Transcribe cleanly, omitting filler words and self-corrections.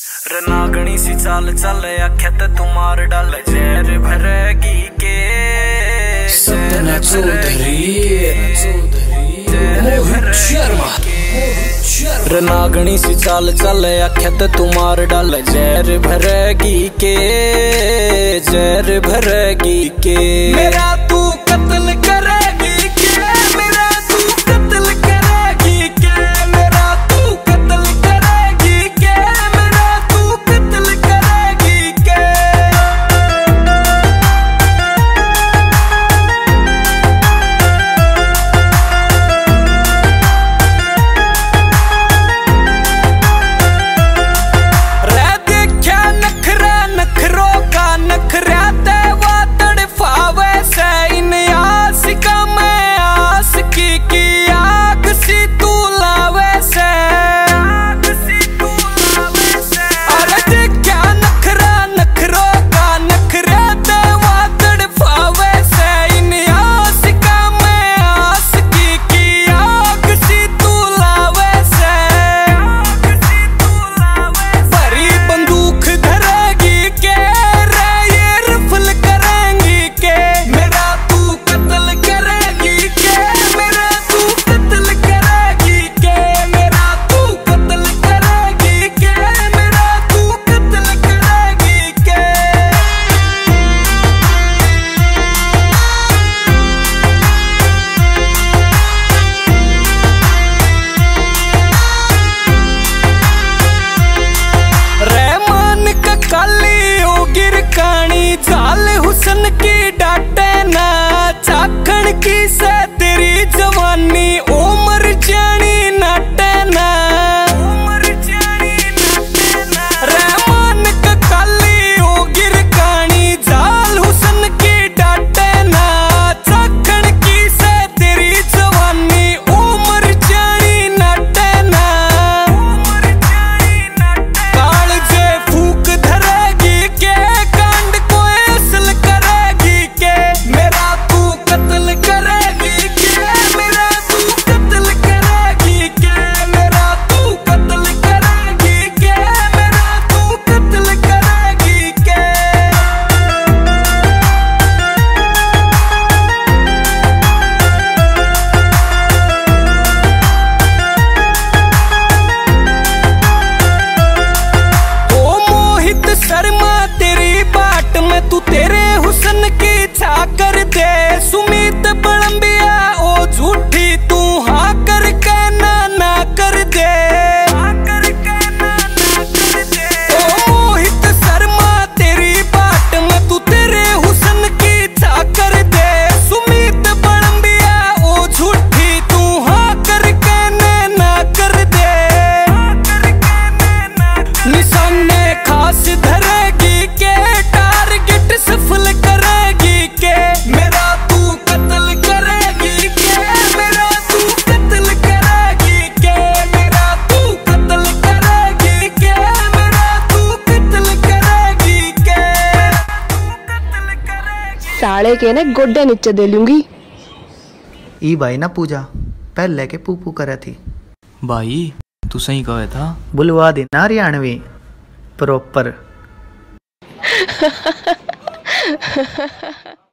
रनागणी सी चाल चल अखत तुम्हार डाल जहर भरेगी के सतना चौधरी रनागणी सी चाल चल अखत तुम्हार डाल जहर भरेगी के जहर भरेगी के मेरा तू कत्ल करेगी के मेरा तू कत्ल करेगी के मेरा तू कत्ल करेगी के मेरा तू कत्ल करेगी के रे देखा नखरा नखरों का नखरा ते वातड़ फावे से इन आशिका में आस की आग सी तू लावे से अरे देखा नखरा नखरों का नखरा ते वातड़ फावे से इन आशिका में आस की आग सी तू लावे से भरी बंदूक धरेगी के रे ये रफल करेंगी के मेरा तू कत्ल करेगी के मेरा तू कत्ल करेगी के मेरा तू कत्ल करेगी के मेरा तू कत्ल करेगी के रहमान का काली ओ गिर कानी चाल हुसन की डाटे ना चाखण की से तेरी जवानी उम्र जानी नाटे ना रहमान का काली ओ गिर कानी चाल हुसन की डाटे ना चाखण की से तेरी जवानी उम्र जानी नाटे ना काल जे फूक धरेगी के कांड को असल करेगी के मेरा तू कत्ल करेगी के मेरा तू कत्ल करेगी के मेरा तू कत्ल करेगी के मेरा तू कत्ल करेगी के ओ मोहित शर्मा तेरी बाट में तू तेरे हुसन की छा कर दे सुमित बड़ंबिया ओ झूठी तू हाँ करके ना कर दे ओ मोहित शर्मा तेरी बाट में तू तेरे हुसन की छा कर दे सुमित बड़ंबिया ओ झूठी तू हाँ करके ना कर दे निशाने खास धरेगी के टारगेट सफल करेगी के मेरा तू कत्ल करेगी के मेरा तू कत्ल करेगी के मेरा तू कत्ल करेगी के मेरा तू कत्ल करेगी के साले के ने गोड्डे नीचे दे लूंगी। ई भाई ना पूजा पहले के पूपू करे थी भाई तू सही कहे था। बुलवा देना हरियाणवी प्रॉपर।